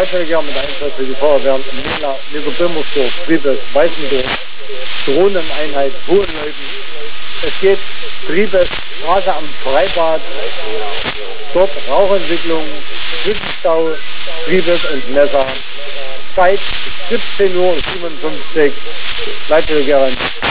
Leithelger mit Einsatz für die Feuerwehr in Mela, Niederbömmersdorf, Triebes, Weißendorf, Drohneneinheit, Hohenleuben. Es geht Triebes, Straße am Freibad, dort Rauchentwicklung, Zwischenstau, Triebes und Messer. Zeit 17:57 Uhr, Leithelgerin.